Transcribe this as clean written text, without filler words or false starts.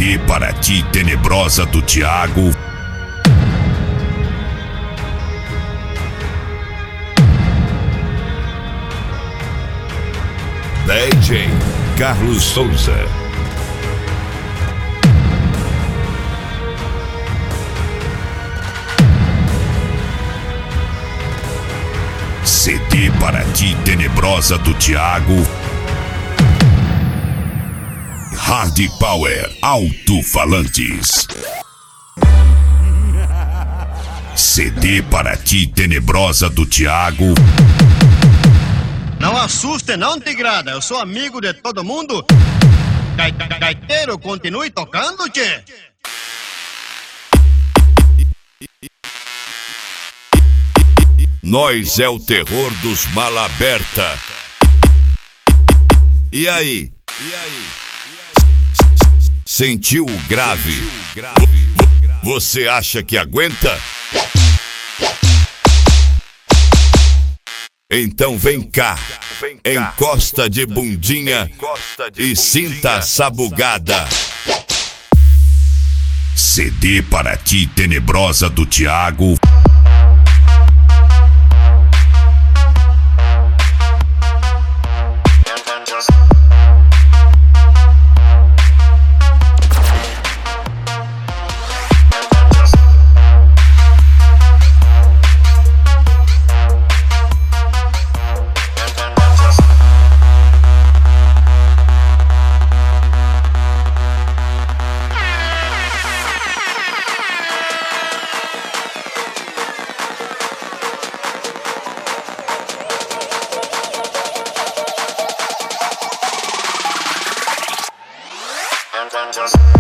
CD para ti tenebrosa do Thiago. DJ Carlos Souza. CD para ti tenebrosa do Thiago. Hard Power Alto-Falantes. CD para ti tenebrosa do Thiago. Não assuste não, Tigrada, eu sou amigo de todo mundo. Gaiteiro, continue tocando, tchê. Nós é o terror dos Malaberta. E aí? Sentiu o grave? Você acha que aguenta? Então vem cá, encosta de bundinha e sinta a sabugada. CD para ti tenebrosa do Thiago. Just